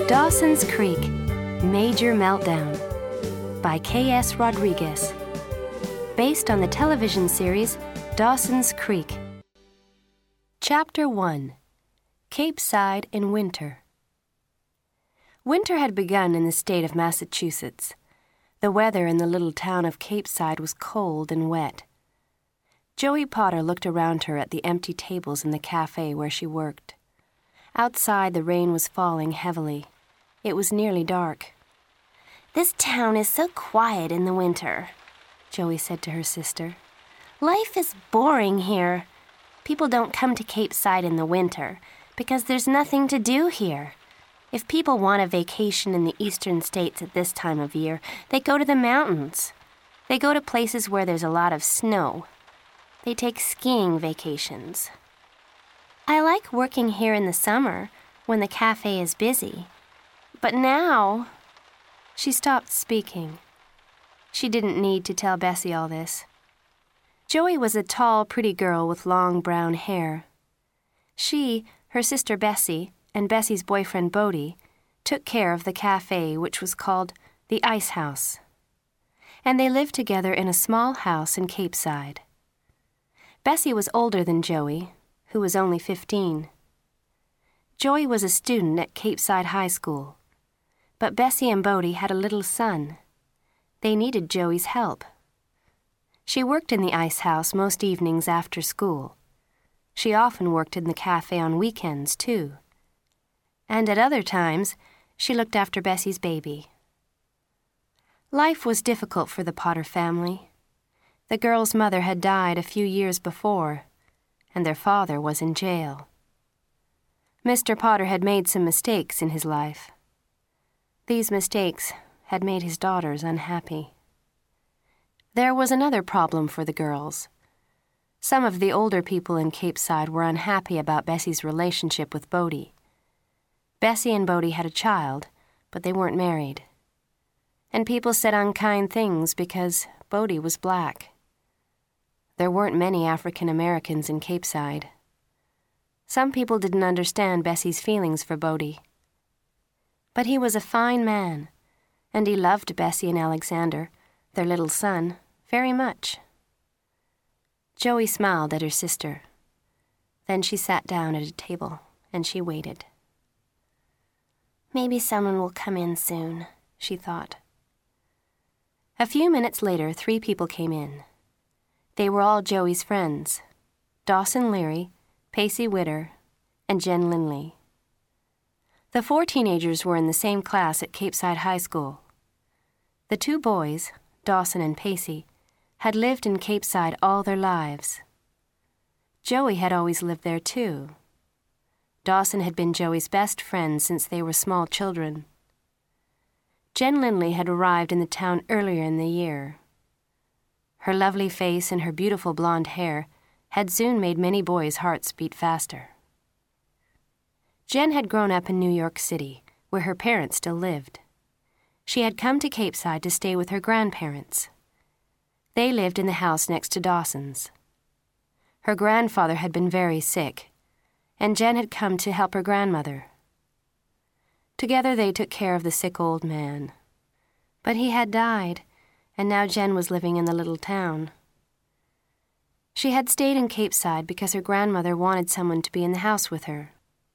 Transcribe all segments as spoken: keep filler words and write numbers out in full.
Dawson's Creek, Major Meltdown by K S Rodriguez. Based on the television series Dawson's Creek. Chapter one. Cape Side in Winter. Winter had begun in the state of Massachusetts. The weather in the little town of Cape Side was cold and wet. Joey Potter looked around her at the empty tables in the cafe where she worked. Outside, the rain was falling heavily. It was nearly dark. "This town is so quiet in the winter," Joey said to her sister. "Life is boring here. People don't come to Cape Side in the winter because there's nothing to do here. If people want a vacation in the eastern states at this time of year, they go to the mountains. They go to places where there's a lot of snow. They take skiing vacations. I like working here in the summer when the cafe is busy. But now..." She stopped speaking. She didn't need to tell Bessie all this. Joey was a tall, pretty girl with long brown hair. She, her sister Bessie, and Bessie's boyfriend Bodie took care of the cafe, which was called the Ice House. And they lived together in a small house in Cape Side. Bessie was older than Joey, who was only fifteen. Joey was a student at Cape Side High School. But Bessie and Bodie had a little son. They needed Joey's help. She worked in the ice house most evenings after school. She often worked in the cafe on weekends, too. And at other times, she looked after Bessie's baby. Life was difficult for the Potter family. The girls' mother had died a few years before, and their father was in jail. Mister Potter had made some mistakes in his life. These mistakes had made his daughters unhappy. There was another problem for the girls. Some of the older people in Cape Side were unhappy about Bessie's relationship with Bodie. Bessie and Bodie had a child, but they weren't married. And people said unkind things because Bodie was black. There weren't many African Americans in Cape Side. Some people didn't understand Bessie's feelings for Bodie. But he was a fine man, and he loved Bessie and Alexander, their little son, very much. Joey smiled at her sister. Then she sat down at a table, and she waited. "Maybe someone will come in soon," she thought. A few minutes later, three people came in. They were all Joey's friends, Dawson Leary, Pacey Witter, and Jen Lindley. The four teenagers were in the same class at Cape Side High School. The two boys, Dawson and Pacey, had lived in Cape Side all their lives. Joey had always lived there, too. Dawson had been Joey's best friend since they were small children. Jen Lindley had arrived in the town earlier in the year. Her lovely face and her beautiful blonde hair had soon made many boys' hearts beat faster. Jen had grown up in New York City, where her parents still lived. She had come to Cape Side to stay with her grandparents. They lived in the house next to Dawson's. Her grandfather had been very sick, and Jen had come to help her grandmother. Together they took care of the sick old man. But he had died, and now Jen was living in the little town. She had stayed in Cape Side because her grandmother wanted someone to be in the house with her.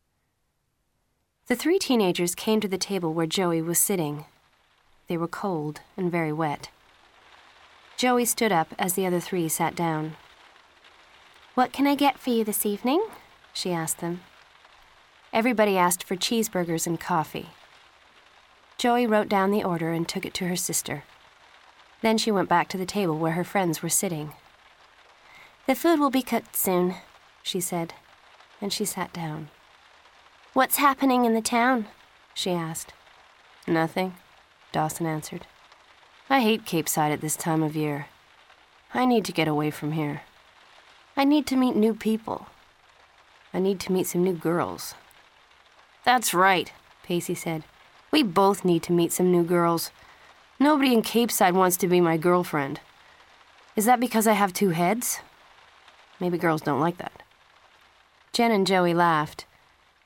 The three teenagers came to the table where Joey was sitting. They were cold and very wet. Joey stood up as the other three sat down. "What can I get for you this evening?" she asked them. Everybody asked for cheeseburgers and coffee. Joey wrote down the order and took it to her sister. Then she went back to the table where her friends were sitting. "The food will be cooked soon," she said, and she sat down. "What's happening in the town?" she asked. "Nothing," Dawson answered. "I hate Cape Side at this time of year. I need to get away from here. I need to meet new people. I need to meet some new girls." "That's right," Pacey said. "We both need to meet some new girls. Nobody in Cape Side wants to be my girlfriend. Is that because I have two heads? Maybe girls don't like that." Jen and Joey laughed.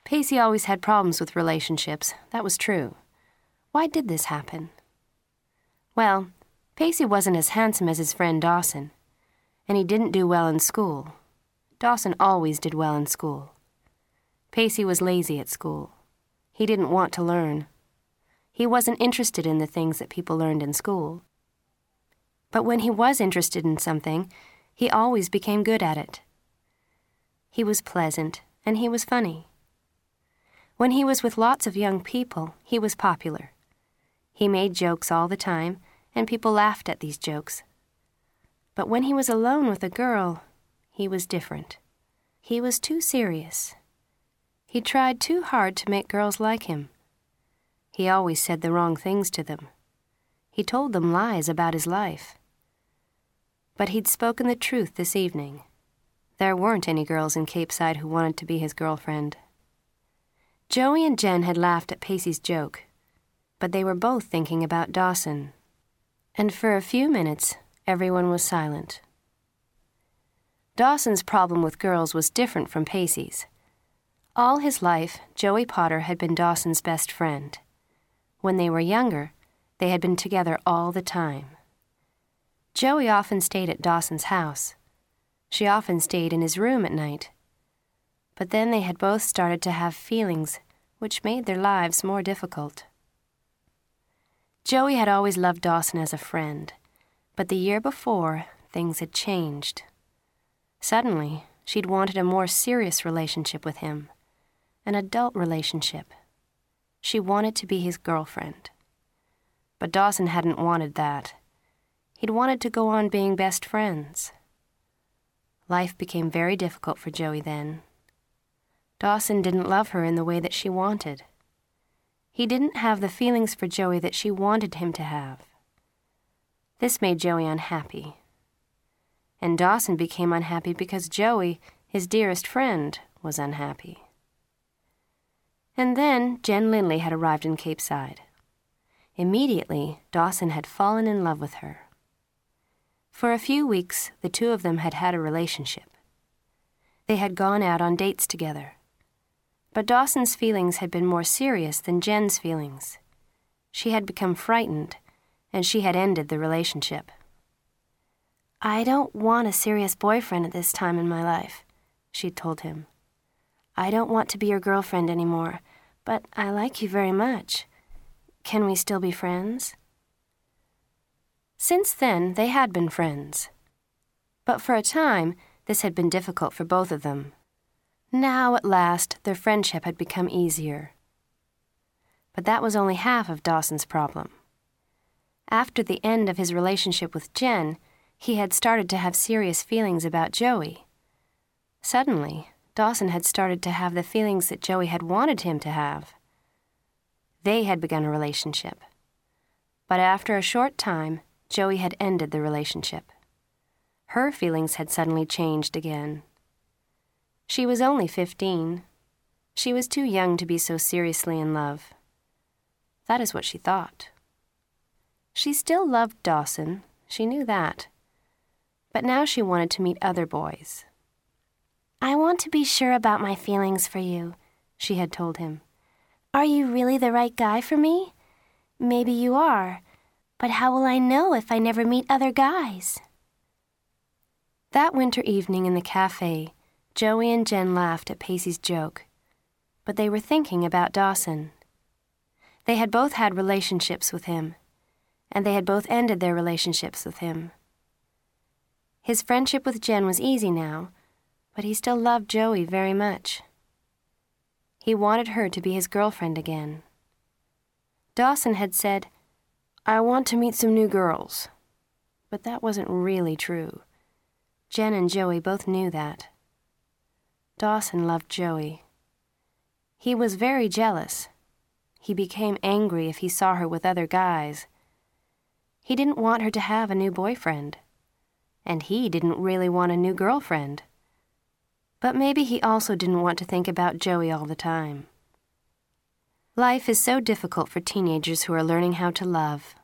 Pacey always had problems with relationships, that was true. Why did this happen? Well, Pacey wasn't as handsome as his friend Dawson, and he didn't do well in school. Dawson always did well in school. Pacey was lazy at school. He didn't want to learn. He wasn't interested in the things that people learned in school. But when he was interested in something, he always became good at it. He was pleasant, and he was funny. When he was with lots of young people, he was popular. He made jokes all the time, and people laughed at these jokes. But when he was alone with a girl, he was different. He was too serious. He tried too hard to make girls like him. He always said the wrong things to them. He told them lies about his life. But he'd spoken the truth this evening. There weren't any girls in Capeside who wanted to be his girlfriend. Joey and Jen had laughed at Pacey's joke, but they were both thinking about Dawson. And for a few minutes, everyone was silent. Dawson's problem with girls was different from Pacey's. All his life, Joey Potter had been Dawson's best friend. When they were younger, they had been together all the time. Joey often stayed at Dawson's house. She often stayed in his room at night. But then they had both started to have feelings which made their lives more difficult. Joey had always loved Dawson as a friend, but the year before, things had changed. Suddenly, she'd wanted a more serious relationship with him, an adult relationship. She wanted to be his girlfriend. But Dawson hadn't wanted that. He'd wanted to go on being best friends. Life became very difficult for Joey then. Dawson didn't love her in the way that she wanted. He didn't have the feelings for Joey that she wanted him to have. This made Joey unhappy. And Dawson became unhappy because Joey, his dearest friend, was unhappy. And then Jen Lindley had arrived in Capeside. Immediately, Dawson had fallen in love with her. For a few weeks, the two of them had had a relationship. They had gone out on dates together. But Dawson's feelings had been more serious than Jen's feelings. She had become frightened, and she had ended the relationship. "I don't want a serious boyfriend at this time in my life," she'd told him. "I don't want to be your girlfriend anymore, but I like you very much. Can we still be friends?" Since then, they had been friends. But for a time, this had been difficult for both of them. Now, at last, their friendship had become easier. But that was only half of Dawson's problem. After the end of his relationship with Jen, he had started to have serious feelings about Joey. Suddenly, Dawson had started to have the feelings that Joey had wanted him to have. They had begun a relationship. But after a short time, Joey had ended the relationship. Her feelings had suddenly changed again. She was only fifteen. She was too young to be so seriously in love. That is what she thought. She still loved Dawson, she knew that. But now she wanted to meet other boys. "I want to be sure about my feelings for you," she had told him. "Are you really the right guy for me? Maybe you are, but how will I know if I never meet other guys?" That winter evening in the cafe, Joey and Jen laughed at Pacey's joke, but they were thinking about Dawson. They had both had relationships with him, and they had both ended their relationships with him. His friendship with Jen was easy now, but he still loved Joey very much. He wanted her to be his girlfriend again. Dawson had said, "I want to meet some new girls," but that wasn't really true. Jen and Joey both knew that. Dawson loved Joey. He was very jealous. He became angry if he saw her with other guys. He didn't want her to have a new boyfriend. And he didn't really want a new girlfriend. But maybe he also didn't want to think about Joey all the time. Life is so difficult for teenagers who are learning how to love.